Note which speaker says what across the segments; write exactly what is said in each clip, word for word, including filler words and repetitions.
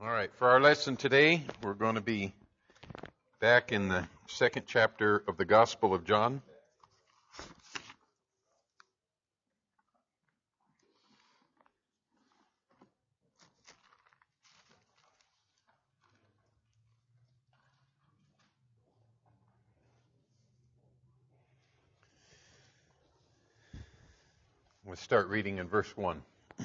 Speaker 1: All right, for our lesson today, we're going to be back in the second chapter of the Gospel of John. We'll start reading in verse one.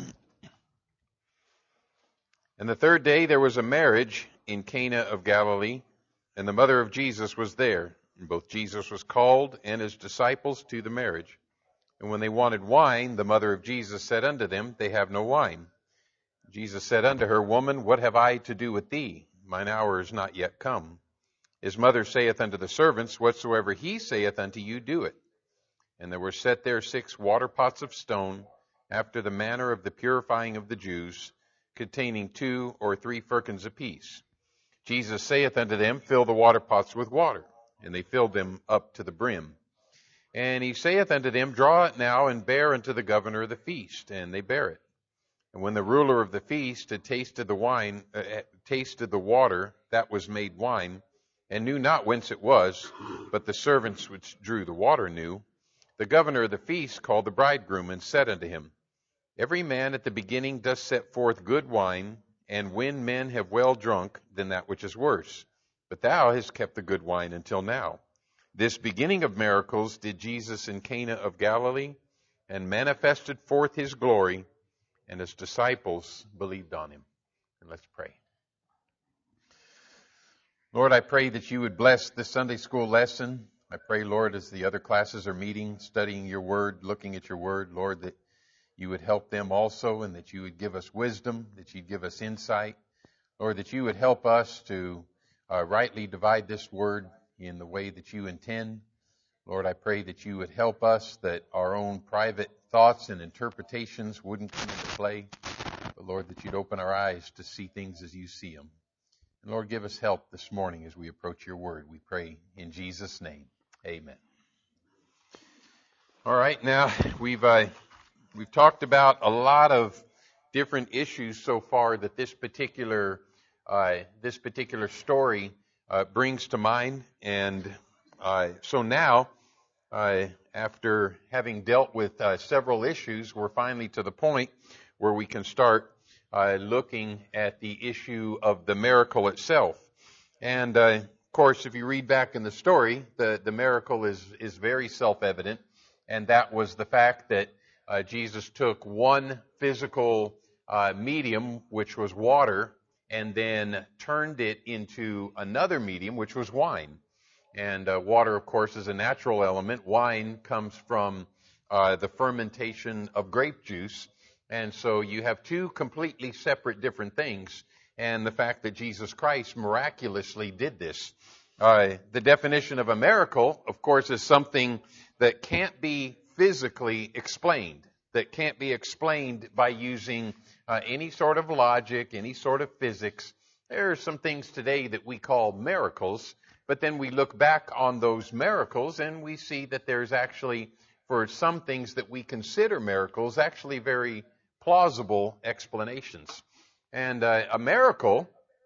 Speaker 1: And the third day there was a marriage in Cana of Galilee, and the mother of Jesus was there. And both Jesus was called and his disciples to the marriage. And when they wanted wine, the mother of Jesus said unto them, They have no wine. Jesus said unto her, Woman, what have I to do with thee? Mine hour is not yet come. His mother saith unto the servants, Whatsoever he saith unto you, do it. And there were set there six water pots of stone, after the manner of the purifying of the Jews, containing two or three firkins apiece. Jesus saith unto them, Fill the water pots with water. And they filled them up to the brim. And he saith unto them, Draw it now, and bear unto the governor of the feast. And they bear it. And when the ruler of the feast had tasted the wine, uh, tasted the water that was made wine, and knew not whence it was, but the servants which drew the water knew, the governor of the feast called the bridegroom, and said unto him, Every man at the beginning doth set forth good wine, and when men have well drunk, then that which is worse. But thou hast kept the good wine until now. This beginning of miracles did Jesus in Cana of Galilee, and manifested forth his glory, and his disciples believed on him. And let's pray. Lord, I pray that you would bless this Sunday school lesson. I pray, Lord, as the other classes are meeting, studying your word, looking at your word, Lord, that you would help them also, and that you would give us wisdom, that you'd give us insight. Lord, that you would help us to uh, rightly divide this word in the way that you intend. Lord, I pray that you would help us, that our own private thoughts and interpretations wouldn't come into play. But Lord, that you'd open our eyes to see things as you see them. And Lord, give us help this morning as we approach your word. We pray in Jesus' name. Amen. All right, now we've uh, we've talked about a lot of different issues so far that this particular uh, this particular story uh, brings to mind, and uh, so now, uh, after having dealt with uh, several issues, we're finally to the point where we can start uh, looking at the issue of the miracle itself, and. Uh, Of course, if you read back in the story, the, the miracle is, is very self-evident, and that was the fact that uh, Jesus took one physical uh, medium, which was water, and then turned it into another medium, which was wine. And uh, water, of course, is a natural element. Wine comes from uh, the fermentation of grape juice, and so you have two completely separate different things. And the fact that Jesus Christ miraculously did this. Uh, the definition of a miracle, of course, is something that can't be physically explained, that can't be explained by using uh, any sort of logic, any sort of physics. There are some things today that we call miracles, but then we look back on those miracles and we see that there's actually, for some things that we consider miracles, actually very plausible explanations. And uh, a miracle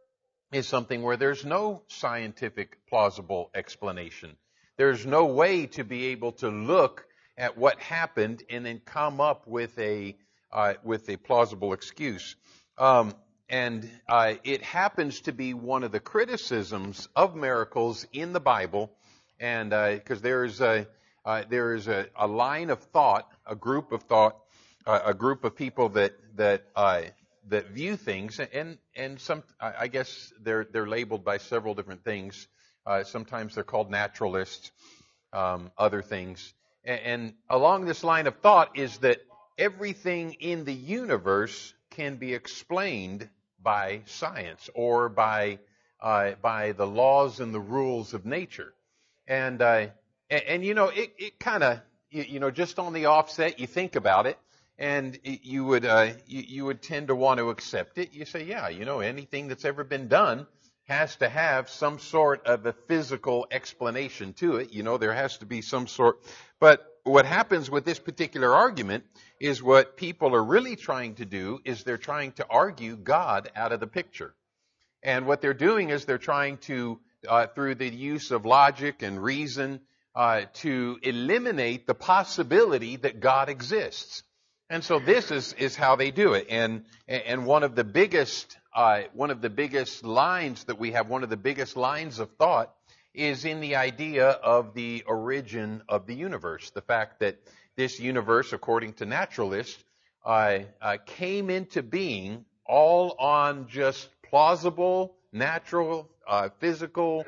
Speaker 1: is something where there's no scientific plausible explanation. There's no way to be able to look at what happened and then come up with a uh, with a plausible excuse. Um, and uh, it happens to be one of the criticisms of miracles in the Bible, and because uh, there is a uh, there is a, a line of thought, a group of thought, uh, a group of people that that. Uh, that view things, and and some, I guess they're they're labeled by several different things. Uh, sometimes they're called naturalists, um, other things. And, and along this line of thought is that everything in the universe can be explained by science or by uh, by the laws and the rules of nature. And uh, and, and you know, it it kind of you, you know just on the offset, you think about it. And you would uh, you, you would tend to want to accept it. You say, yeah, you know, anything that's ever been done has to have some sort of a physical explanation to it. You know, there has to be some sort. But what happens with this particular argument is what people are really trying to do is they're trying to argue God out of the picture. And what they're doing is they're trying to, uh, through the use of logic and reason, uh, to eliminate the possibility that God exists. And so this is, is how they do it. And, and one of the biggest, uh, one of the biggest lines that we have, one of the biggest lines of thought is in the idea of the origin of the universe. The fact that this universe, according to naturalists, uh, uh, came into being all on just plausible, natural, uh, physical,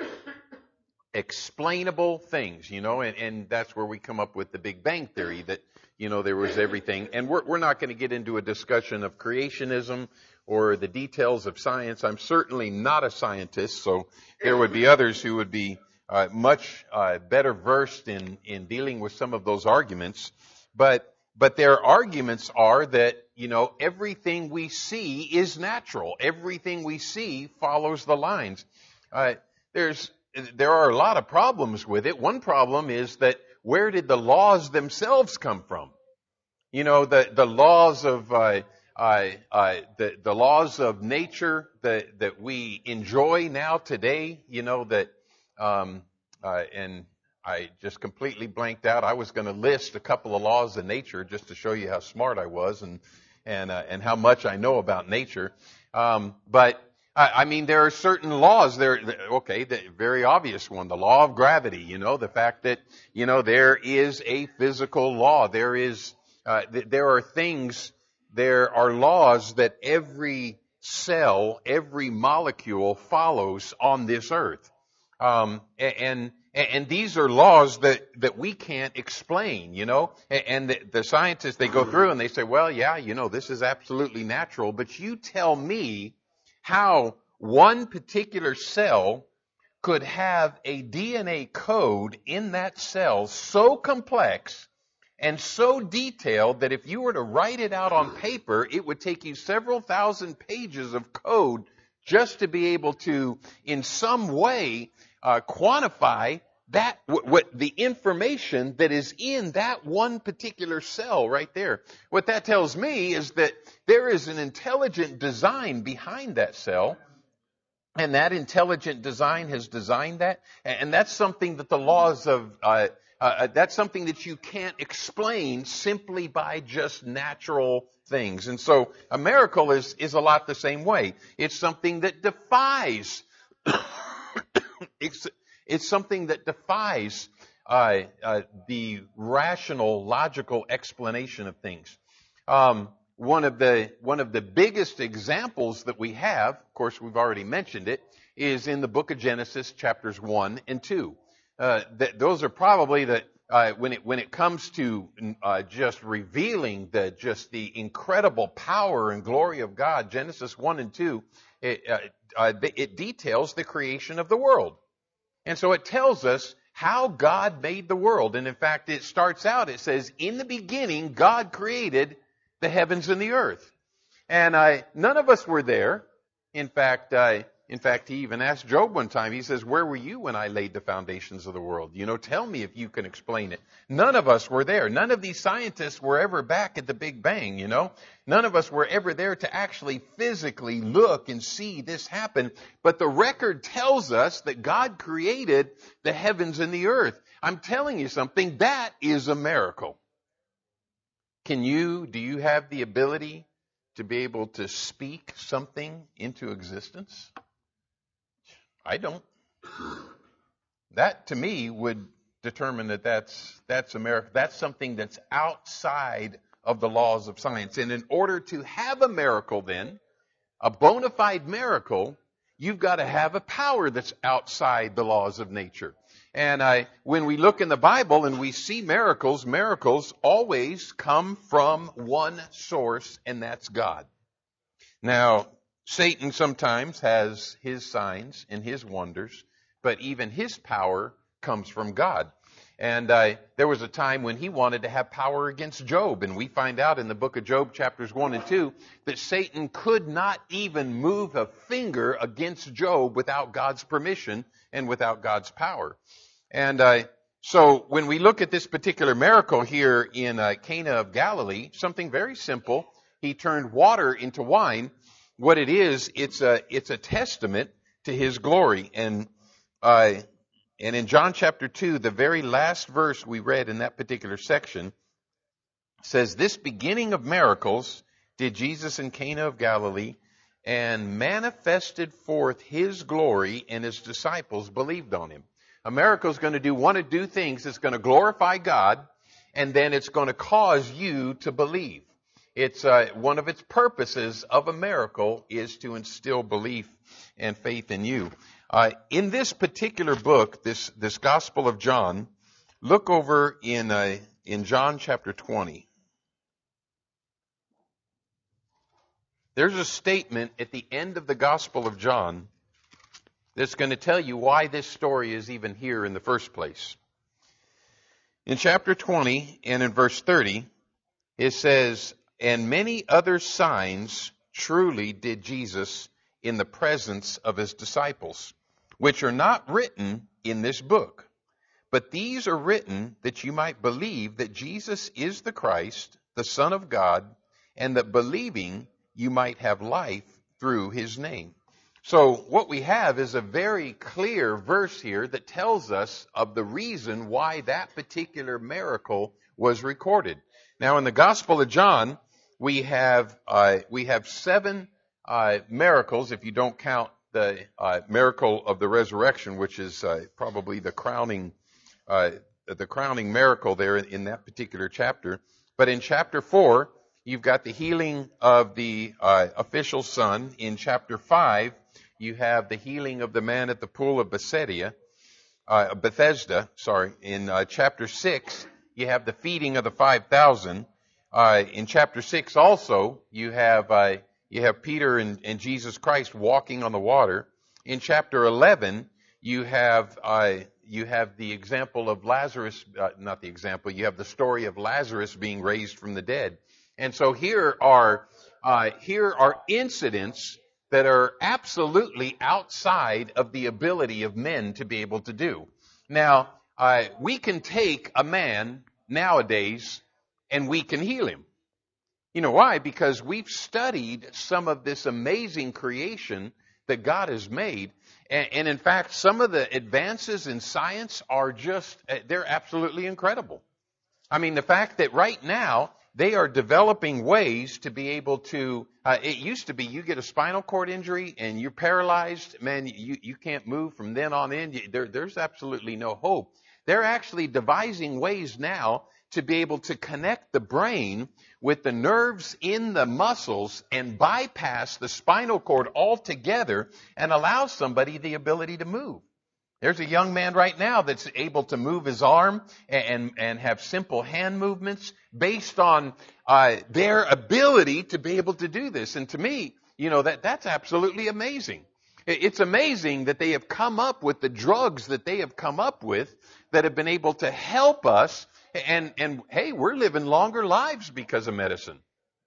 Speaker 1: explainable things, you know, and, and that's where we come up with the Big Bang Theory, that, you know, there was everything. And we're, we're not going to get into a discussion of creationism or the details of science. I'm certainly not a scientist, so there would be others who would be uh, much uh, better versed in, in dealing with some of those arguments. But But their arguments are that, you know, everything we see is natural. Everything we see follows the lines. Uh, there's, there are a lot of problems with it. One problem is that where did the laws themselves come from? You know, the, the laws of, uh, uh, uh, the, the laws of nature that, that we enjoy now today, you know, that, um, uh, and, I just completely blanked out. I was going to list a couple of laws of nature just to show you how smart I was and and uh, and how much I know about nature. Um, but I, I mean, there are certain laws. There, okay, the very obvious one, the law of gravity. You know, the fact that you know there is a physical law. There is uh, th- there are things. There are laws that every cell, every molecule follows on this earth. Um, and And these are laws that, that we can't explain, you know. And the, the scientists, they go through and they say, well, yeah, you know, this is absolutely natural. But you tell me how one particular cell could have a D N A code in that cell so complex and so detailed that if you were to write it out on paper, it would take you several thousand pages of code just to be able to, in some way, Uh, quantify that, what, what the information that is in that one particular cell right there. What that tells me is that there is an intelligent design behind that cell, and that intelligent design has designed that, and that's something that the laws of, uh, uh, that's something that you can't explain simply by just natural things. And so a miracle is, is a lot the same way. It's something that defies It's, it's something that defies uh, uh, the rational, logical explanation of things. Um, one of the one of the biggest examples that we have, of course, we've already mentioned it, is in the book of Genesis, chapters one and two. Uh, th- those are probably the uh, when it when it comes to uh, just revealing the just the incredible power and glory of God. Genesis one and two, it, uh, uh, it details the creation of the world. And so it tells us how God made the world. And in fact, it starts out, it says, in the beginning, God created the heavens and the earth. And I, none of us were there. In fact, I, in fact, he even asked Job one time, he says, where were you when I laid the foundations of the world? You know, tell me if you can explain it. None of us were there. None of these scientists were ever back at the Big Bang, you know. None of us were ever there to actually physically look and see this happen. But the record tells us that God created the heavens and the earth. I'm telling you something, that is a miracle. Can you, do you have the ability to be able to speak something into existence? I don't. That, to me, would determine that that's, that's a miracle. That's something that's outside of the laws of science. And in order to have a miracle then, a bona fide miracle, you've got to have a power that's outside the laws of nature. And I, when we look in the Bible and we see miracles, miracles always come from one source, and that's God. Now, Satan sometimes has his signs and his wonders, but even his power comes from God. And uh, there was a time when he wanted to have power against Job. And we find out in the book of Job, chapters one and two, that Satan could not even move a finger against Job without God's permission and without God's power. And uh, so when we look at this particular miracle here in uh, Cana of Galilee, something very simple. He turned water into wine. what it is, it's a it's a testament to His glory. And uh, and in John chapter two, the very last verse we read in that particular section says, "This beginning of miracles did Jesus in Cana of Galilee, and manifested forth His glory, and His disciples believed on Him." A miracle is going to do one of two things. It's going to glorify God, and then it's going to cause you to believe. It's uh, one of its purposes of a miracle is to instill belief and faith in you. Uh, in this particular book, this this Gospel of John, look over in uh, in John chapter twenty. There's a statement at the end of the Gospel of John that's going to tell you why this story is even here in the first place. In chapter twenty and in verse thirty, it says, "And many other signs truly did Jesus in the presence of His disciples, which are not written in this book. But these are written that you might believe that Jesus is the Christ, the Son of God, and that believing you might have life through His name." So what we have is a very clear verse here that tells us of the reason why that particular miracle was recorded. Now, in the Gospel of John, we have uh, we have seven uh, miracles, if you don't count the uh, miracle of the resurrection, which is uh, probably the crowning uh, the crowning miracle there in that particular chapter. But in chapter four, you've got the healing of the uh, official son. In chapter five, you have the healing of the man at the pool of Bethesda. Uh, Bethesda, sorry. In uh, chapter six, you have the feeding of the five thousand. Uh, in chapter six, also, you have uh, you have Peter and, and Jesus Christ walking on the water. In chapter eleven, you have uh, you have the example of Lazarus, uh, not the example. You have the story of Lazarus being raised from the dead. And so here are uh, here are incidents that are absolutely outside of the ability of men to be able to do. Now, uh, we can take a man nowadays and we can heal him. You know why? Because we've studied some of this amazing creation that God has made. And, and in fact, some of the advances in science are just, they're absolutely incredible. I mean, the fact that right now, they are developing ways to be able to, uh, it used to be you get a spinal cord injury and you're paralyzed, man, you, you can't move from then on in. You, there, there's absolutely no hope. They're actually devising ways now to be able to connect the brain with the nerves in the muscles and bypass the spinal cord altogether and allow somebody the ability to move. There's a young man right now that's able to move his arm and, and have simple hand movements based on uh, their ability to be able to do this. And to me, you know, that that's absolutely amazing. It's amazing that they have come up with the drugs that they have come up with that have been able to help us. And, and hey, we're living longer lives because of medicine.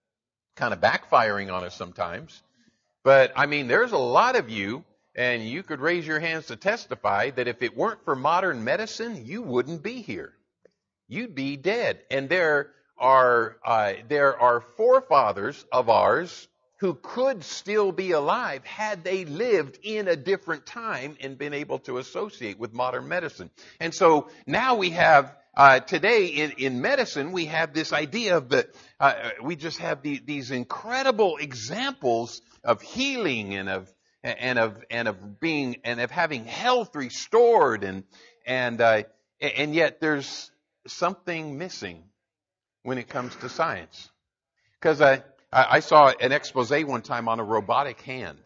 Speaker 1: Kind of backfiring on us sometimes. But, I mean, there's a lot of you, and you could raise your hands to testify that if it weren't for modern medicine, you wouldn't be here. You'd be dead. And there are uh, there are forefathers of ours who could still be alive had they lived in a different time and been able to associate with modern medicine. And so now we have, uh, today in, in medicine, we have this idea of the, uh, we just have the, these incredible examples of healing and of and of and of being and of having health restored, and and uh, and yet there's something missing when it comes to science. Because I I saw an expose one time on a robotic hand,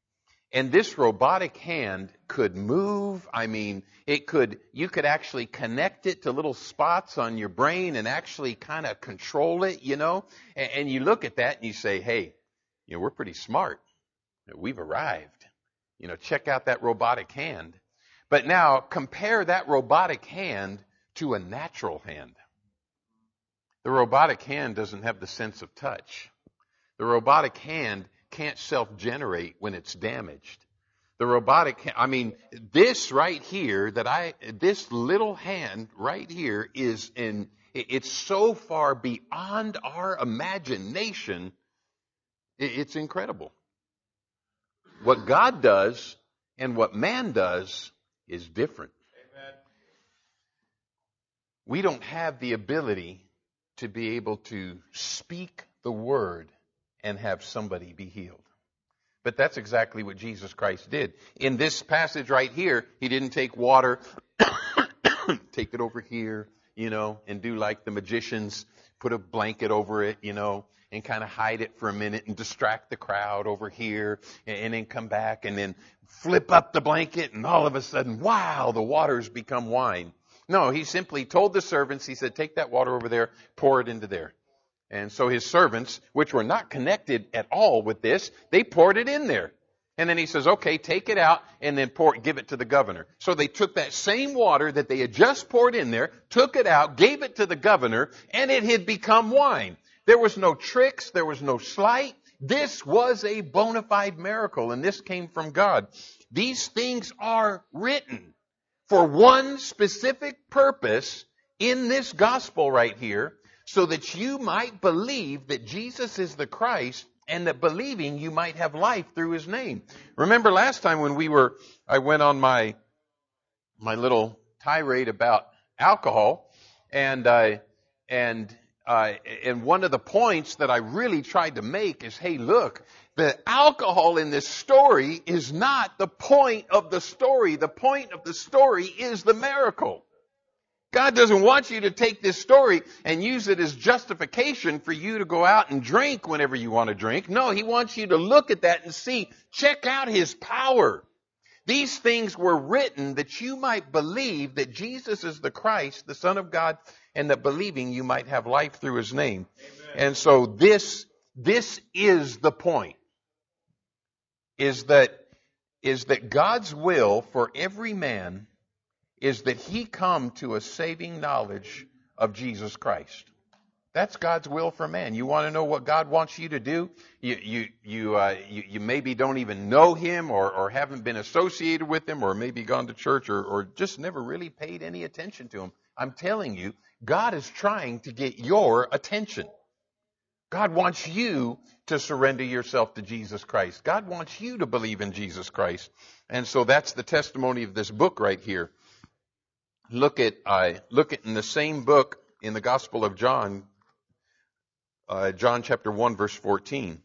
Speaker 1: and this robotic hand could move. I mean, it could you could actually connect it to little spots on your brain and actually kind of control it, you know. And, and you look at that and you say, hey, you know, we're pretty smart. We've arrived. You know, check out that robotic hand. But now compare that robotic hand to a natural hand. The robotic hand doesn't have the sense of touch. The robotic hand can't self-generate when it's damaged. The robotic, I mean, this right here that I, this little hand right here is in, it's so far beyond our imagination. It's incredible. What God does and what man does is different. Amen. We don't have the ability to be able to speak the word and have somebody be healed. But that's exactly what Jesus Christ did. In this passage right here, he didn't take water, take it over here, you know, and do like the magicians, put a blanket over it, you know, and kind of hide it for a minute and distract the crowd over here, and, and then come back and then flip up the blanket, and all of a sudden, wow, the water's become wine. No, he simply told the servants, he said, take that water over there, pour it into there. And so his servants, which were not connected at all with this, they poured it in there. And then he says, okay, take it out and then pour it, give it to the governor. So they took that same water that they had just poured in there, took it out, gave it to the governor, and it had become wine. There was no tricks, there was no sleight. This was a bona fide miracle, and this came from God. These things are written for one specific purpose in this gospel right here, so that you might believe that Jesus is the Christ, and that believing you might have life through his name. Remember last time when we were, I went on my, my little tirade about alcohol, and, uh, and, uh, and one of the points that I really tried to make is, hey, look, the alcohol in this story is not the point of the story. The point of the story is the miracle. God doesn't want you to take this story and use it as justification for you to go out and drink whenever you want to drink. No, he wants you to look at that and see, check out his power. These things were written that you might believe that Jesus is the Christ, the Son of God, and that believing you might have life through his name. Amen. And so this, this is the point, is that, is that God's will for every man is that he come to a saving knowledge of Jesus Christ. That's God's will for man. You want to know what God wants you to do? You you you uh, you, you maybe don't even know him, or, or haven't been associated with him, or maybe gone to church, or, or just never really paid any attention to him. I'm telling you, God is trying to get your attention. God wants you to surrender yourself to Jesus Christ. God wants you to believe in Jesus Christ. And so that's the testimony of this book right here. Look at, uh, look at in the same book in the Gospel of John, uh, John chapter one, verse fourteen.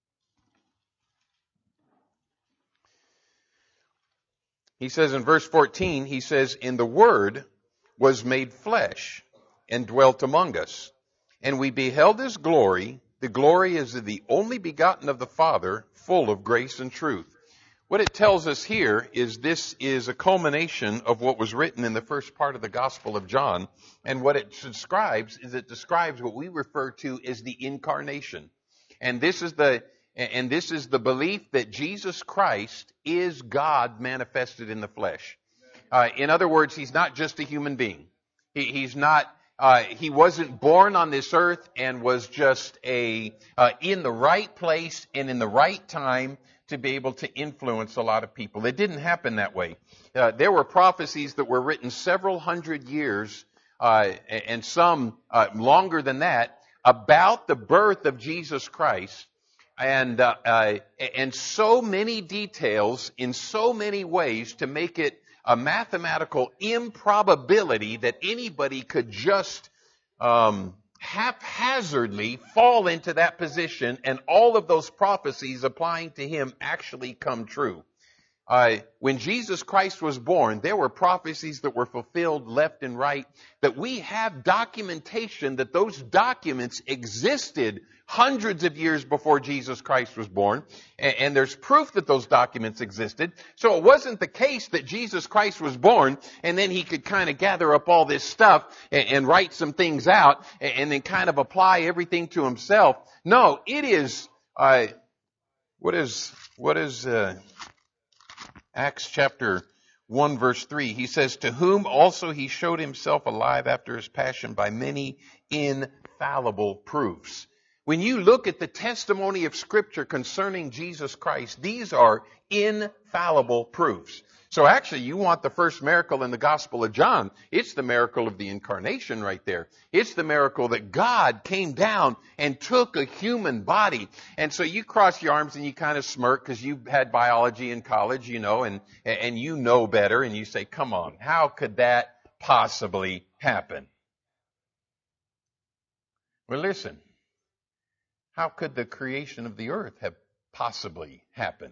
Speaker 1: He says in verse fourteen, he says, "And the Word was made flesh and dwelt among us. And we beheld his glory. The glory is of the only begotten of the Father, full of grace and truth." What it tells us here is this is a culmination of what was written in the first part of the Gospel of John. And what it describes is it describes what we refer to as the incarnation. And this is the, and this is the belief that Jesus Christ is God manifested in the flesh. Uh, in other words, he's not just a human being. He, he's not, uh, he wasn't born on this earth and was just a, uh, in the right place and in the right time to be able to influence a lot of people. It didn't happen that way. Uh, there were prophecies that were written several hundred years, uh, and some uh, longer than that, about the birth of Jesus Christ, and uh, uh, and so many details in so many ways to make it a mathematical improbability that anybody could just um, haphazardly fall into that position and all of those prophecies applying to him actually come true. Uh, when Jesus Christ was born, there were prophecies that were fulfilled left and right, that we have documentation that those documents existed hundreds of years before Jesus Christ was born, and, and there's proof that those documents existed. So it wasn't the case that Jesus Christ was born and then he could kind of gather up all this stuff and, and write some things out and, and then kind of apply everything to himself. No, it is, uh, what is, what is, uh, Acts chapter one verse three, he says, "To whom also he showed himself alive after his passion by many infallible proofs." When you look at the testimony of Scripture concerning Jesus Christ, these are infallible proofs. So actually, you want the first miracle in the Gospel of John. It's the miracle of the incarnation right there. It's the miracle that God came down and took a human body. And so you cross your arms and you kind of smirk because you had biology in college, you know, and, and you know better. And you say, come on, how could that possibly happen? Well, listen. How could the creation of the earth have possibly happened?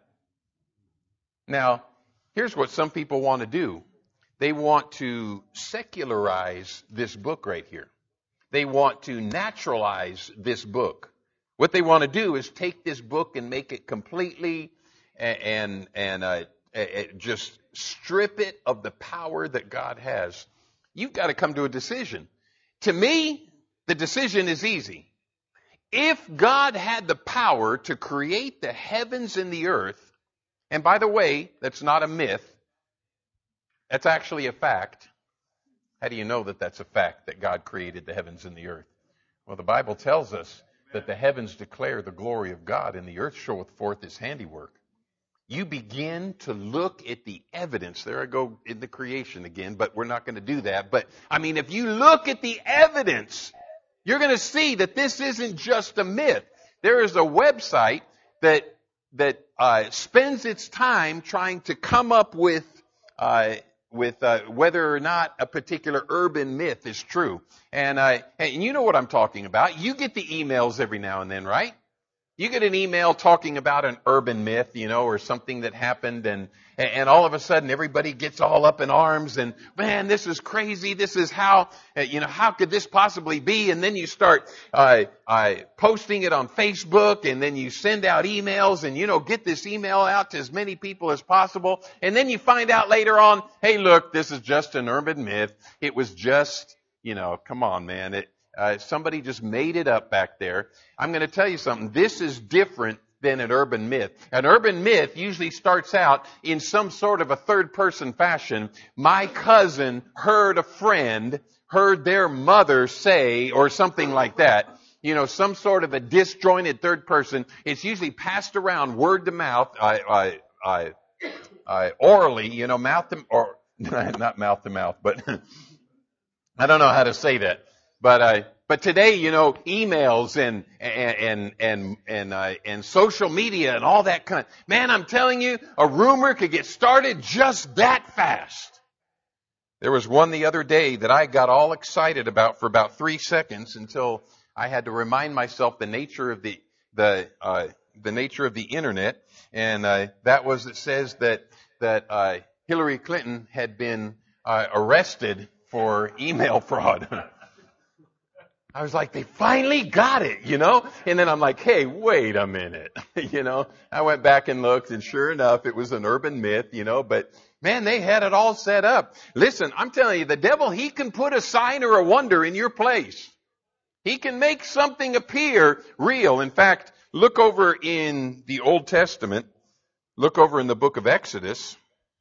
Speaker 1: Now, here's what some people want to do. They want to secularize this book right here. They want to naturalize this book. What they want to do is take this book and make it completely and and uh, just strip it of the power that God has. You've got to come to a decision. To me, the decision is easy. If God had the power to create the heavens and the earth, and by the way, that's not a myth, that's actually a fact. How do you know that that's a fact, that God created the heavens and the earth? Well, the Bible tells us that the heavens declare the glory of God and the earth showeth forth his handiwork. You begin to look at the evidence. There I go in the creation again, but we're not going to do that. But, I mean, if you look at the evidence, you're going to see that this isn't just a myth. There is a website that that uh, spends its time trying to come up with uh, with uh, whether or not a particular urban myth is true. And, uh, and you know what I'm talking about. You get the emails every now and then, right? You get an email talking about an urban myth, you know, or something that happened, and and all of a sudden everybody gets all up in arms and, man, this is crazy. This is how, you know, how could this possibly be? And then you start uh, uh, posting it on Facebook, and then you send out emails and, you know, get this email out to as many people as possible. And then you find out later on, hey, look, this is just an urban myth. It was just, you know, come on, man. It, Uh, somebody just made it up back there. I'm going to tell you something. This is different than an urban myth. An urban myth usually starts out in some sort of a third-person fashion. My cousin heard a friend, heard their mother say, or something like that. You know, some sort of a disjointed third person. It's usually passed around word to mouth, I, I, I, I, orally, you know, mouth to, or, not mouth to mouth, but I don't know how to say that. But uh, but today, you know, emails and and and and uh, and social media and all that kind. Man, I'm telling you, a rumor could get started just that fast. There was one the other day that I got all excited about for about three seconds until I had to remind myself the nature of the the uh, the nature of the internet, and uh, that was it says that that uh, Hillary Clinton had been uh, arrested for email fraud. I was like, they finally got it, you know? And then I'm like, hey, wait a minute. you know, I went back and looked, and sure enough, it was an urban myth, you know, but man, they had it all set up. Listen, I'm telling you, the devil, he can put a sign or a wonder in your place. He can make something appear real. In fact, look over in the Old Testament. Look over in the book of Exodus.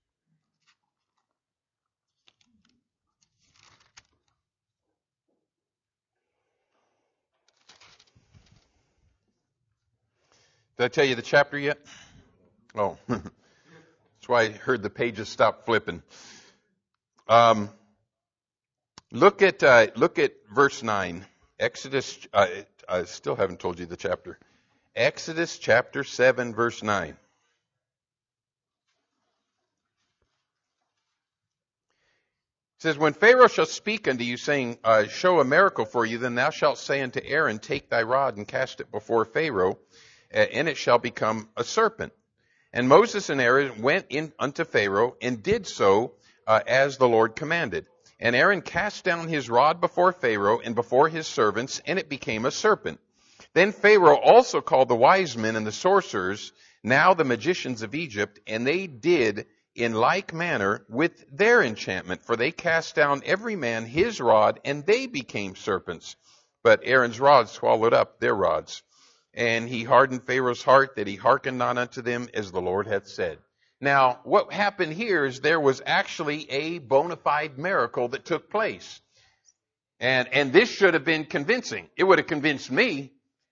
Speaker 1: Did I tell you the chapter yet? Oh, that's why I heard the pages stop flipping. Um, look at uh, look at verse nine. Exodus. Uh, I still haven't told you the chapter. Exodus chapter seven, verse nine. It says, when Pharaoh shall speak unto you, saying, uh, show a miracle for you, then thou shalt say unto Aaron, take thy rod and cast it before Pharaoh, and it shall become a serpent. And Moses and Aaron went in unto Pharaoh, and did so uh, as the Lord commanded. And Aaron cast down his rod before Pharaoh and before his servants, and it became a serpent. Then Pharaoh also called the wise men and the sorcerers, now the magicians of Egypt, and they did in like manner with their enchantment, for they cast down every man his rod, and they became serpents. But Aaron's rod swallowed up their rods. And he hardened Pharaoh's heart, that he hearkened not unto them, as the Lord hath said. Now, what happened here is there was actually a bona fide miracle that took place. And, and this should have been convincing. It would have convinced me.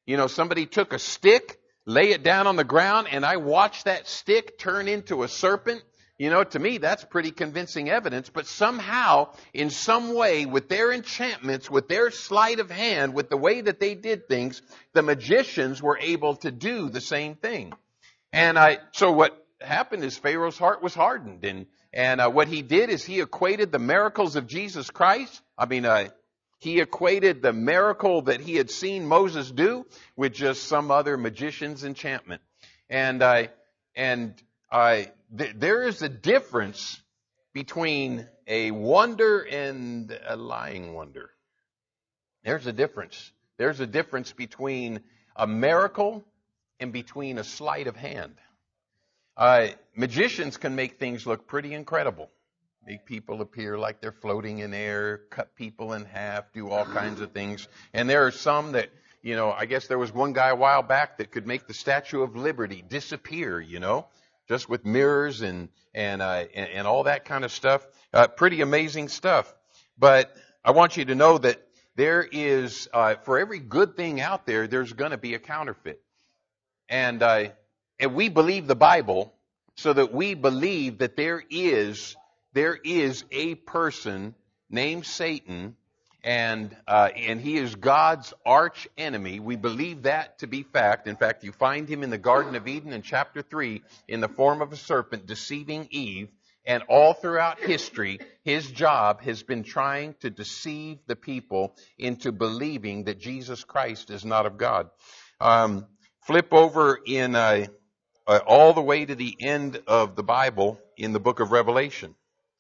Speaker 1: You know, somebody took a stick, lay it down on the ground, and I watched that stick turn into a serpent. You know, to me, that's pretty convincing evidence. But somehow, in some way, with their enchantments, with their sleight of hand, with the way that they did things, the magicians were able to do the same thing. And I, so what happened is Pharaoh's heart was hardened. And, and uh, what he did is he equated the miracles of Jesus Christ. I mean, uh, he equated the miracle that he had seen Moses do with just some other magician's enchantment. And I, and I, th- there is a difference between a wonder and a lying wonder. There's a difference. There's a difference between a miracle and between a sleight of hand. Uh, magicians can make things look pretty incredible. Make people appear like they're floating in air, cut people in half, do all kinds of things. And there are some that, you know, I guess there was one guy a while back that could make the Statue of Liberty disappear, you know, just with mirrors and and uh, and, and all that kind of stuff. Uh, pretty amazing stuff. But I want you to know that there is, uh, for every good thing out there, there's going to be a counterfeit. And uh, and we believe the Bible so that we believe that there is there is a person named Satan, and uh, and he is God's arch enemy. We believe that to be fact. In fact, you find him in the Garden of Eden in chapter three in the form of a serpent deceiving Eve. And all throughout history, his job has been trying to deceive the people into believing that Jesus Christ is not of God. Um, flip over in uh, uh, all the way to the end of the Bible in the book of Revelation.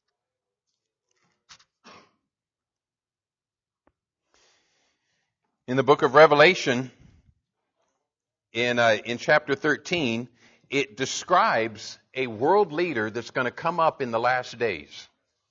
Speaker 1: In the book of Revelation, in uh, in chapter thirteen, it describes a world leader that's going to come up in the last days.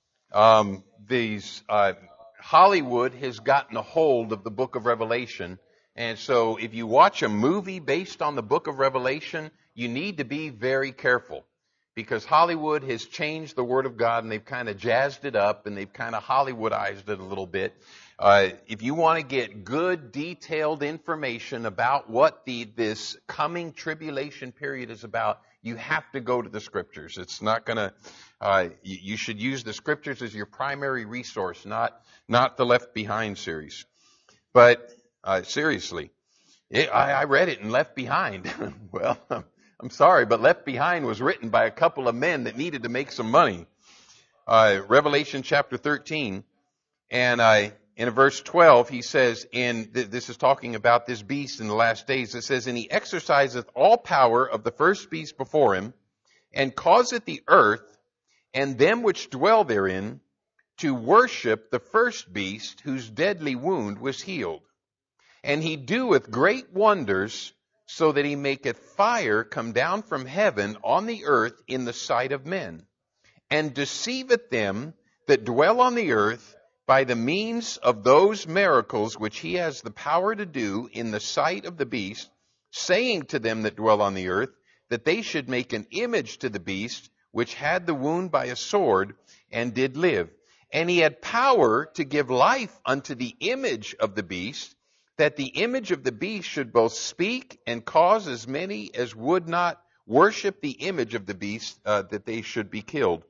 Speaker 1: Um, these uh, Hollywood has gotten a hold of the book of Revelation, and so if you watch a movie based on the book of Revelation, you need to be very careful, because Hollywood has changed the Word of God, and they've kind of jazzed it up, and they've kind of Hollywoodized it a little bit. Uh, if you want to get good, detailed information about what the this coming tribulation period is about, you have to go to the Scriptures. It's not going to. Uh, you, you should use the Scriptures as your primary resource, not not the Left Behind series. But uh, seriously, it, I, I read it in Left Behind. Well, I'm sorry, but Left Behind was written by a couple of men that needed to make some money. Uh, Revelation chapter thirteen, and I. In verse twelve, he says, and th- this is talking about this beast in the last days, it says, and he exerciseth all power of the first beast before him, and causeth the earth and them which dwell therein to worship the first beast, whose deadly wound was healed. And he doeth great wonders, so that he maketh fire come down from heaven on the earth in the sight of men, and deceiveth them that dwell on the earth, by the means of those miracles which he has the power to do in the sight of the beast, saying to them that dwell on the earth, that they should make an image to the beast, which had the wound by a sword, and did live. And he had power to give life unto the image of the beast, that the image of the beast should both speak and cause as many as would not worship the image of the beast, uh, that they should be killed.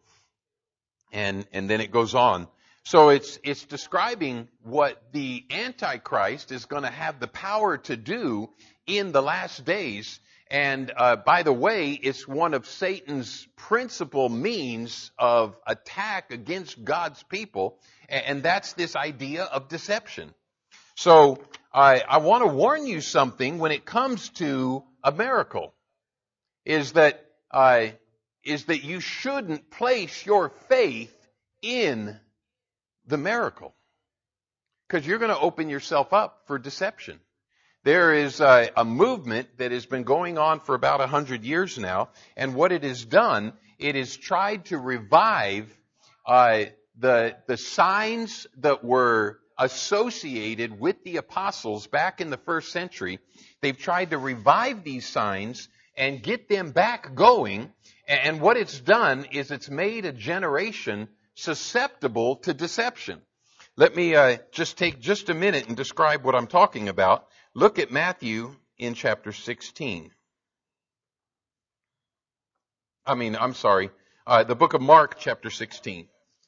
Speaker 1: And, and then it goes on. So it's it's describing what the Antichrist is going to have the power to do in the last days. And uh, by the way, it's one of Satan's principal means of attack against God's people, and that's this idea of deception. So I, I want to warn you something when it comes to a miracle, is that uh, is that you shouldn't place your faith in the miracle, because you're going to open yourself up for deception. There is a, a movement that has been going on for about a hundred years now, and what it has done, it has tried to revive uh, the the signs that were associated with the apostles back in the first century. They've tried to revive these signs and get them back going, and what it's done is it's made a generation susceptible to deception. Let me uh, just take just a minute and describe what I'm talking about. Look at Matthew in chapter sixteen. I mean, I'm sorry, uh, the book of Mark, chapter sixteen.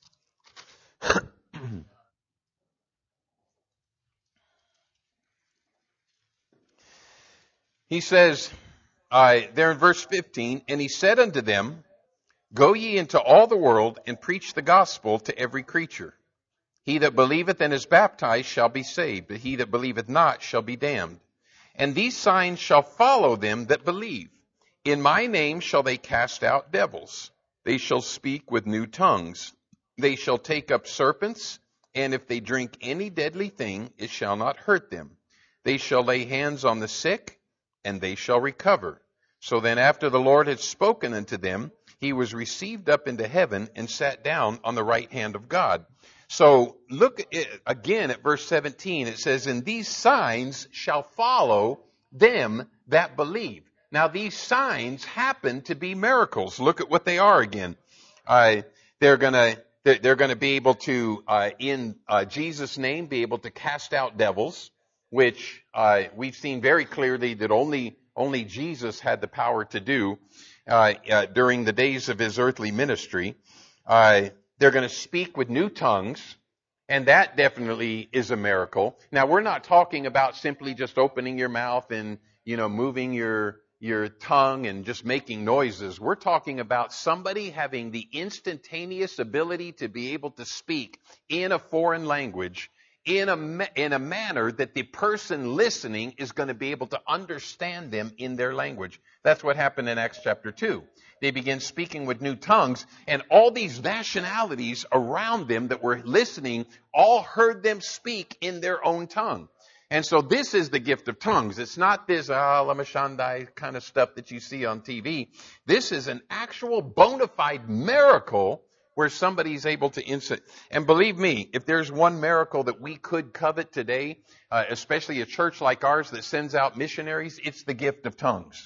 Speaker 1: He says, uh, there in verse fifteen, and he said unto them, Go ye into all the world and preach the gospel to every creature. He that believeth and is baptized shall be saved, but he that believeth not shall be damned. And these signs shall follow them that believe. In my name shall they cast out devils. They shall speak with new tongues. They shall take up serpents, and if they drink any deadly thing, it shall not hurt them. They shall lay hands on the sick, and they shall recover. So then after the Lord had spoken unto them, he was received up into heaven and sat down on the right hand of God. So look again at verse seventeen. It says, And these signs shall follow them that believe. Now these signs happen to be miracles. Look at what they are again. Uh, they're gonna, they're, they're gonna be able to, uh, in uh, Jesus' name, be able to cast out devils, which uh, we've seen very clearly that only only Jesus had the power to do uh, uh, during the days of his earthly ministry. Uh, they're going to speak with new tongues, and that definitely is a miracle. Now, we're not talking about simply just opening your mouth and, you know, moving your your tongue and just making noises. We're talking about somebody having the instantaneous ability to be able to speak in a foreign language in a, in a manner that the person listening is going to be able to understand them in their language. That's what happened in Acts chapter two. They began speaking with new tongues, and all these nationalities around them that were listening all heard them speak in their own tongue. And so this is the gift of tongues. It's not this ah, lamashandai kind of stuff that you see on T V. This is an actual bona fide miracle where somebody's able to insert. And believe me, if there's one miracle that we could covet today, uh, especially a church like ours that sends out missionaries, it's the gift of tongues.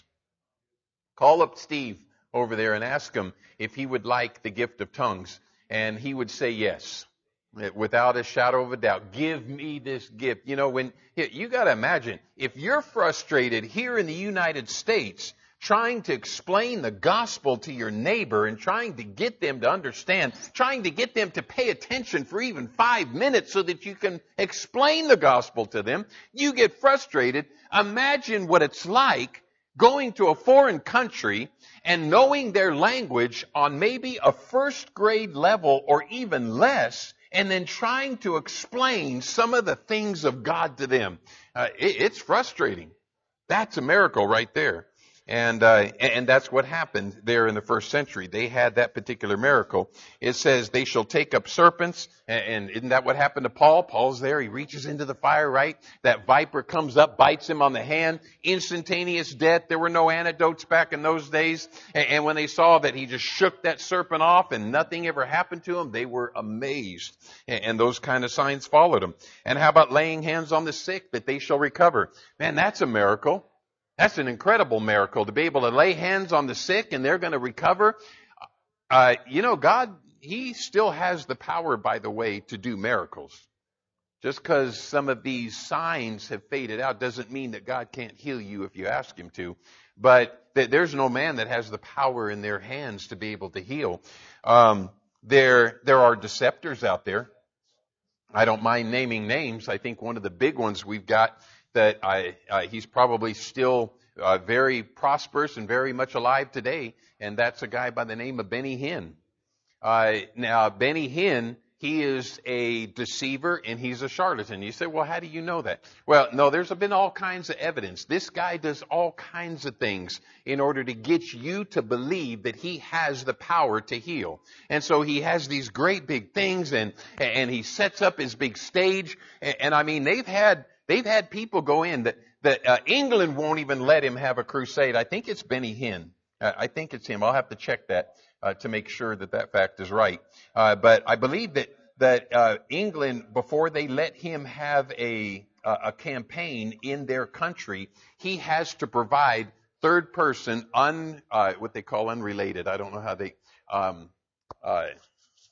Speaker 1: Call up Steve over there and ask him if he would like the gift of tongues. And he would say yes, without a shadow of a doubt. Give me this gift. You know, when you got to imagine, if you're frustrated here in the United States trying to explain the gospel to your neighbor and trying to get them to understand, trying to get them to pay attention for even five minutes so that you can explain the gospel to them, you get frustrated. Imagine what it's like going to a foreign country and knowing their language on maybe a first grade level or even less, and then trying to explain some of the things of God to them. Uh, it, it's frustrating. That's a miracle right there. And, uh, and that's what happened there in the first century. They had that particular miracle. It says they shall take up serpents. And, and isn't that what happened to Paul? Paul's there. He reaches into the fire, right? That viper comes up, bites him on the hand. Instantaneous death. There were no antidotes back in those days. And, and when they saw that he just shook that serpent off and nothing ever happened to him, they were amazed. And, and those kind of signs followed him. And how about laying hands on the sick that they shall recover? Man, that's a miracle. That's an incredible miracle to be able to lay hands on the sick and they're going to recover. Uh, you know, God, He still has the power, by the way, to do miracles. Just because some of these signs have faded out doesn't mean that God can't heal you if you ask Him to. But th- there's no man that has the power in their hands to be able to heal. Um, there, there are deceptors out there. I don't mind naming names. I think one of the big ones we've got that I, uh, he's probably still uh, very prosperous and very much alive today, and that's a guy by the name of Benny Hinn. Uh, now, Benny Hinn, he is a deceiver and he's a charlatan. You say, well, how do you know that? Well, no, there's been all kinds of evidence. This guy does all kinds of things in order to get you to believe that he has the power to heal. And so he has these great big things, and and he sets up his big stage. And, and I mean, they've had They've had people go in that, that uh, England won't even let him have a crusade. I think it's Benny Hinn. Uh, I think it's him. I'll have to check that uh, to make sure that that fact is right. Uh, but I believe that that uh, England, before they let him have a uh, a campaign in their country, he has to provide third person, un uh, what they call unrelated. I don't know how they. Um, uh,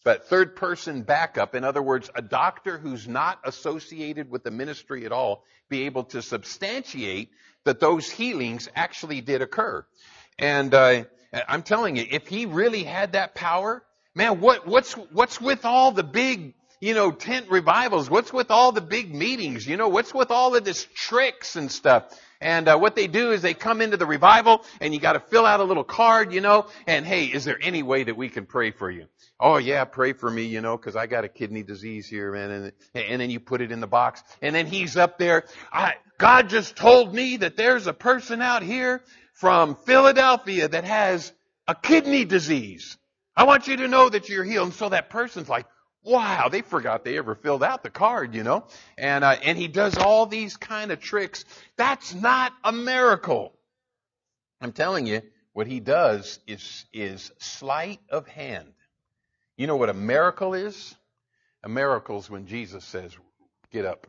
Speaker 1: but third person backup, in other words, a doctor who's not associated with the ministry at all, be able to substantiate that those healings actually did occur. And uh, I'm telling you, if he really had that power, man, what what's what's with all the big, you know, tent revivals? What's with all the big meetings? You know, what's with all of this tricks and stuff? And uh, what they do is they come into the revival, and you got to fill out a little card, you know, and hey, is there any way that we can pray for you? Oh yeah, pray for me, you know, because I got a kidney disease here, man. And, and then you put it in the box, and then he's up there. I, God just told me that there's a person out here from Philadelphia that has a kidney disease. I want you to know that you're healed. And so that person's like, wow, they forgot they ever filled out the card, you know. And uh, and he does all these kind of tricks. That's not a miracle. I'm telling you, what he does is is sleight of hand. You know what a miracle is? A miracle is when Jesus says, get up.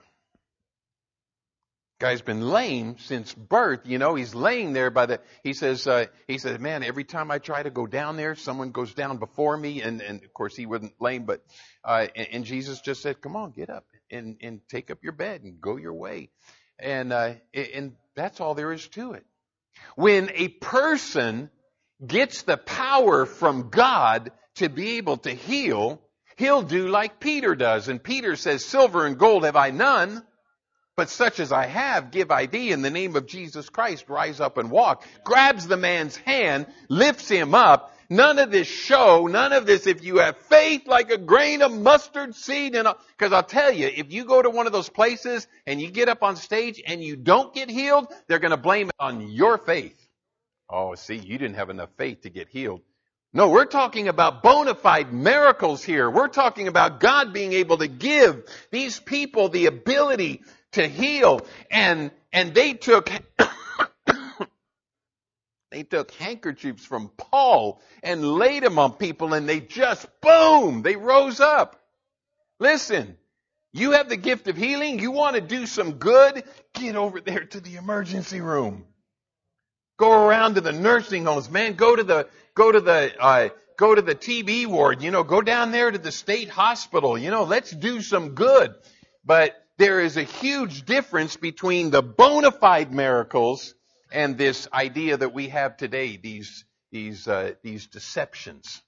Speaker 1: Guy's been lame since birth, you know, he's laying there by the, he says, uh, he says, man, every time I try to go down there, someone goes down before me, and, and of course he wasn't lame, but, uh, and, and Jesus just said, come on, get up and, and take up your bed and go your way. And, uh, and that's all there is to it. When a person gets the power from God to be able to heal, he'll do like Peter does. And Peter says, silver and gold have I none, but such as I have, give I thee. In the name of Jesus Christ, rise up and walk. Grabs the man's hand, lifts him up. None of this show, none of this, if you have faith like a grain of mustard seed. And because I'll tell you, if you go to one of those places and you get up on stage and you don't get healed, they're going to blame it on your faith. Oh, see, you didn't have enough faith to get healed. No, we're talking about bona fide miracles here. We're talking about God being able to give these people the ability to heal. And, and they took, they took handkerchiefs from Paul and laid them on people, and they just, boom, they rose up. Listen, you have the gift of healing. You want to do some good? Get over there to the emergency room. Go around to the nursing homes, man. Go to the, go to the, uh, go to the T B ward, you know, go down there to the state hospital, you know, let's do some good. But there is a huge difference between the bona fide miracles and this idea that we have today, these, these, uh, these deceptions.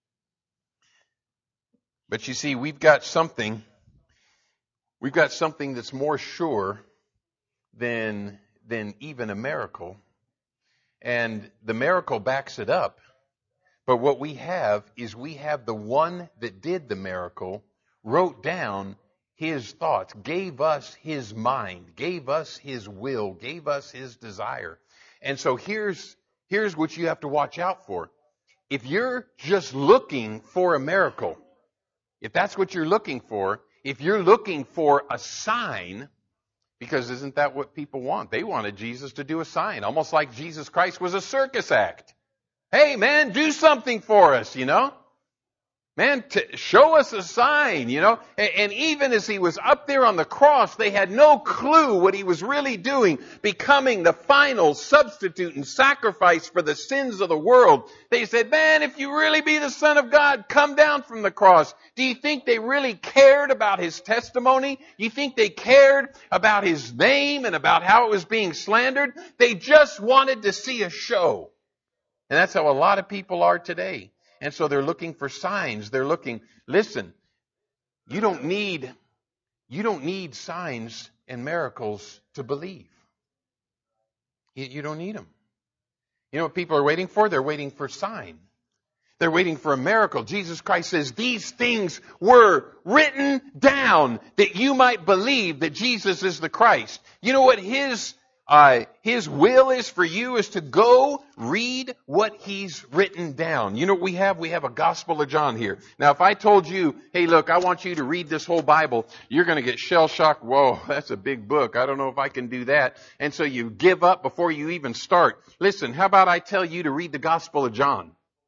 Speaker 1: But you see, we've got something, we've got something that's more sure than, than even a miracle. And the miracle backs it up. But what we have is we have the one that did the miracle, wrote down his thoughts, gave us his mind, gave us his will, gave us his desire. And so here's, here's what you have to watch out for. If you're just looking for a miracle, if that's what you're looking for, if you're looking for a sign, because isn't that what people want? They wanted Jesus to do a sign, almost like Jesus Christ was a circus act. Hey, man, do something for us, you know? Man, t- show us a sign, you know? And, and even as he was up there on the cross, they had no clue what he was really doing, becoming the final substitute and sacrifice for the sins of the world. They said, man, if you really be the Son of God, come down from the cross. Do you think they really cared about his testimony? You think they cared about his name and about how it was being slandered? They just wanted to see a show. And that's how a lot of people are today. And so they're looking for signs. They're looking, listen, you don't need, you don't need signs and miracles to believe. You, you don't need them. You know what people are waiting for? They're waiting for sign. They're waiting for a miracle. Jesus Christ says these things were written down that you might believe that Jesus is the Christ. You know what his Uh, his will is for you is to go read what he's written down. You know what we have? We have a Gospel of John here. Now, if I told you, hey, look, I want you to read this whole Bible, you're going to get shell-shocked. Whoa, that's a big book. I don't know if I can do that. And so you give up before you even start. Listen, how about I tell you to read the Gospel of John?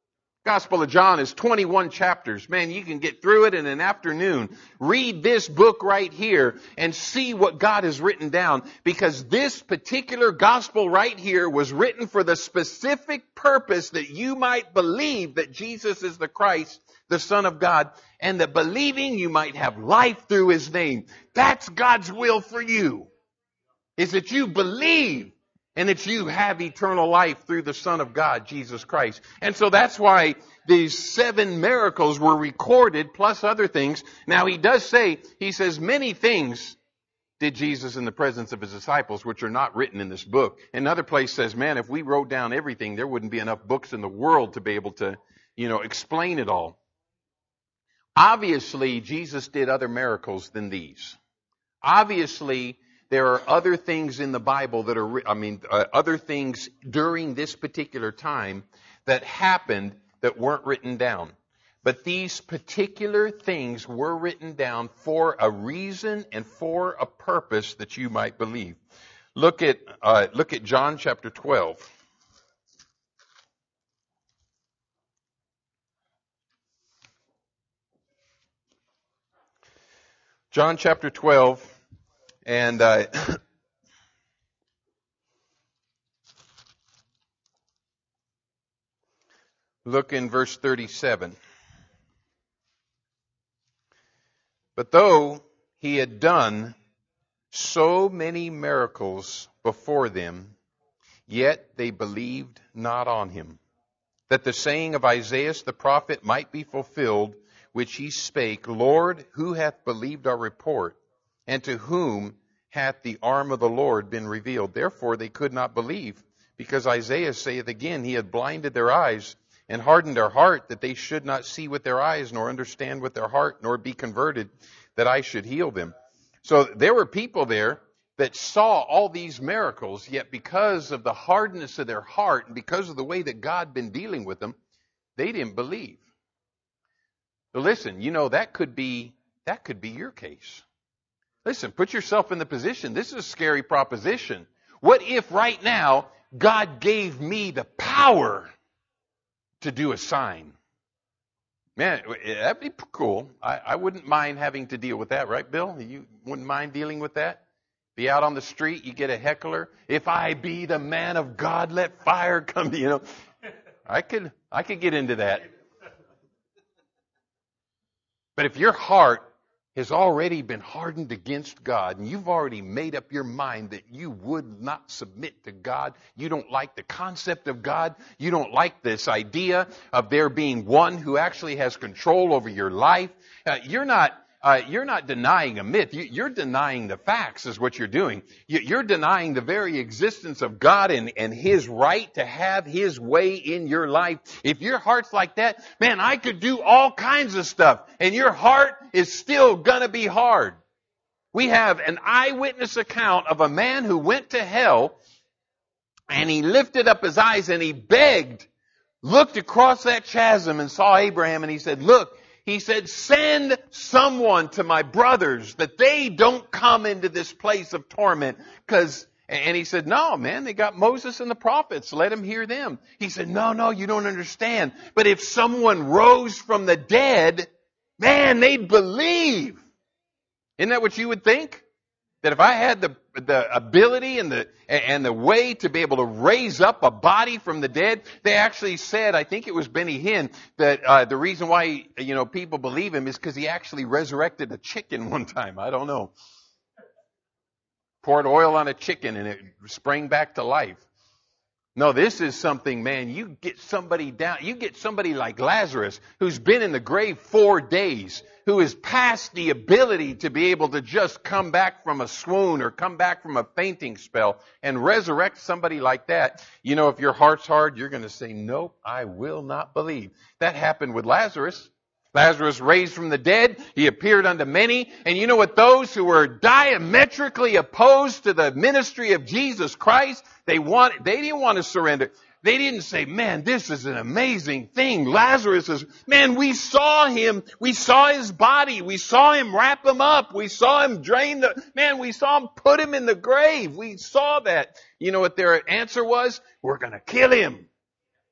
Speaker 1: Gospel of John is twenty-one chapters. Man, you can get through it in an afternoon. Read this book right here and see what God has written down, because this particular gospel right here was written for the specific purpose that you might believe that Jesus is the Christ, the Son of God, and that believing you might have life through His name. That's God's will for you, is that you believe and that you have eternal life through the Son of God, Jesus Christ. And so that's why these seven miracles were recorded, plus other things. Now He does say, He says, many things did Jesus in the presence of His disciples, which are not written in this book. Another place says, man, if we wrote down everything, there wouldn't be enough books in the world to be able to, you know, explain it all. Obviously, Jesus did other miracles than these. Obviously, there are other things in the Bible that are, I mean, uh, other things during this particular time that happened that weren't written down. But these particular things were written down for a reason and for a purpose that you might believe. Look at, uh, look at John chapter twelve. John chapter twelve, and uh, look in verse thirty-seven. But though He had done so many miracles before them, yet they believed not on Him, that the saying of Isaiah the prophet might be fulfilled, which he spake, Lord, who hath believed our report? And to whom hath the arm of the Lord been revealed? Therefore they could not believe, because Isaiah saith again, He had blinded their eyes and hardened their heart, that they should not see with their eyes, nor understand with their heart, nor be converted, that I should heal them. So there were people there that saw all these miracles, yet because of the hardness of their heart and because of the way that God had been dealing with them, they didn't believe. So listen, you know, that could be, that could be your case. Listen, put yourself in the position. This is a scary proposition. What if right now God gave me the power to do a sign? Man, that'd be cool. I, I wouldn't mind having to deal with that, right, Bill? You wouldn't mind dealing with that? Be out on the street, you get a heckler. If I be the man of God, let fire come. You know, I could, I could get into that. But if your heart has already been hardened against God, and you've already made up your mind that you would not submit to God, you don't like the concept of God, you don't like this idea of there being one who actually has control over your life, uh, you're not Uh, you're not denying a myth. You, you're denying the facts is what you're doing. You, you're denying the very existence of God and, and His right to have His way in your life. If your heart's like that, man, I could do all kinds of stuff, and your heart is still gonna be hard. We have an eyewitness account of a man who went to hell, and he lifted up his eyes and he begged, looked across that chasm and saw Abraham, and he said, look, He said, send someone to my brothers that they don't come into this place of torment. Cause, and he said, no, man, they got Moses and the prophets. Let them hear them. He said, no, no, you don't understand. But if someone rose from the dead, man, they'd believe. Isn't that what you would think? That if I had the the ability and the and the way to be able to raise up a body from the dead, they actually said, I think it was Benny Hinn, that uh, the reason why, you know, people believe him is because he actually resurrected a chicken one time. I don't know. Poured oil on a chicken and it sprang back to life. No, this is something, man, you get somebody down, you get somebody like Lazarus who's been in the grave four days, who is past the ability to be able to just come back from a swoon or come back from a fainting spell and resurrect somebody like that. You know, if your heart's hard, you're going to say, nope, I will not believe. That happened with Lazarus. Lazarus raised from the dead. He appeared unto many. And you know what? Those who were diametrically opposed to the ministry of Jesus Christ, they want, they didn't want to surrender. They didn't say, man, this is an amazing thing. Lazarus is, man, we saw him. We saw his body. We saw him wrap him up. We saw him drain the, man, we saw him put him in the grave. We saw that. You know what their answer was? We're going to kill him.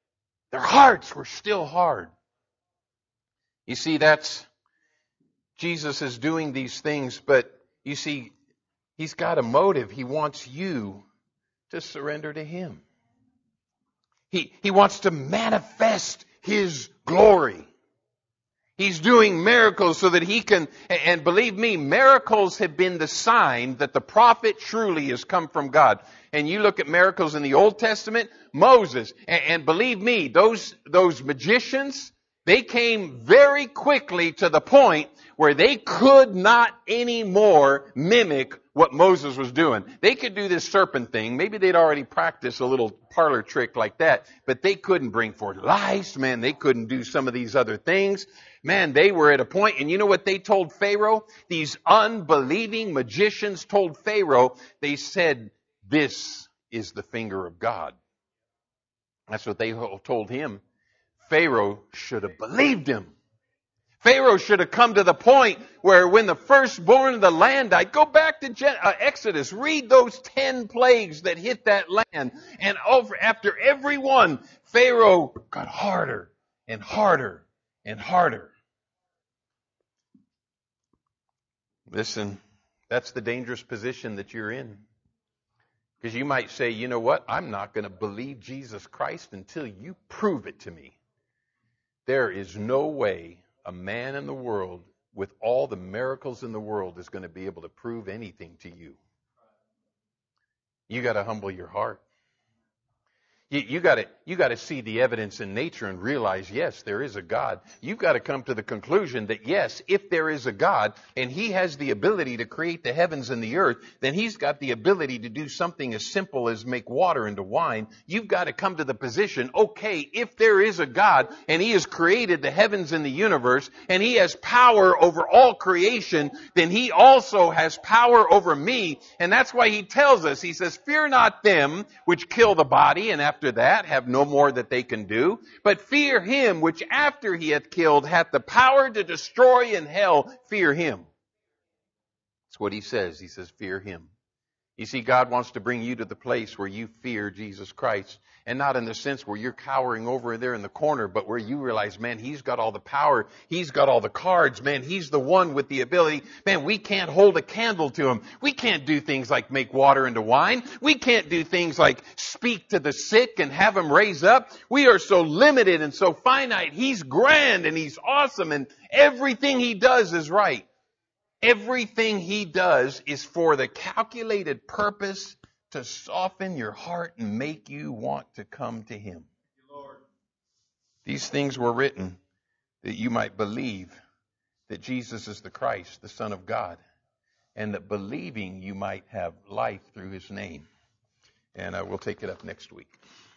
Speaker 1: Their hearts were still hard. You see, that's, Jesus is doing these things, but you see, He's got a motive. He wants you to surrender to Him. He, he wants to manifest His glory. He's doing miracles so that He can, and believe me, miracles have been the sign that the prophet truly has come from God. And you look at miracles in the Old Testament, Moses, and, and believe me, those, those magicians, they came very quickly to the point where they could not anymore mimic what Moses was doing. They could do this serpent thing. Maybe they'd already practiced a little parlor trick like that, but they couldn't bring forth lice. Man, they couldn't do some of these other things. Man, they were at a point, and you know what they told Pharaoh? These unbelieving magicians told Pharaoh, they said, this is the finger of God. That's what they told him. Pharaoh should have believed him. Pharaoh should have come to the point where when the firstborn of the land died, go back to Gen- uh, Exodus, read those ten plagues that hit that land. And over, after every one, Pharaoh got harder and harder and harder. Listen, that's the dangerous position that you're in. Because you might say, you know what, I'm not going to believe Jesus Christ until you prove it to me. There is no way a man in the world with all the miracles in the world is going to be able to prove anything to you. You got to humble your heart. You, you got to you got to see the evidence in nature and realize, yes, there is a God. You've got to come to the conclusion that, yes, if there is a God and He has the ability to create the heavens and the earth, then He's got the ability to do something as simple as make water into wine. You've got to come to the position, okay, if there is a God and He has created the heavens and the universe and He has power over all creation, then He also has power over me. And that's why He tells us, He says, fear not them which kill the body and after After that have no more that they can do, but fear Him which after He hath killed hath the power to destroy in hell. Fear Him. That's what He says. He says, fear Him. You see, God wants to bring you to the place where you fear Jesus Christ. And not in the sense where you're cowering over there in the corner, but where you realize, man, He's got all the power. He's got all the cards. Man, He's the one with the ability. Man, we can't hold a candle to Him. We can't do things like make water into wine. We can't do things like speak to the sick and have them raise up. We are so limited and so finite. He's grand and He's awesome and everything He does is right. Everything He does is for the calculated purpose to soften your heart and make you want to come to Him. Lord. These things were written that you might believe that Jesus is the Christ, the Son of God, and that believing you might have life through His name. And uh, we'll take it up next week.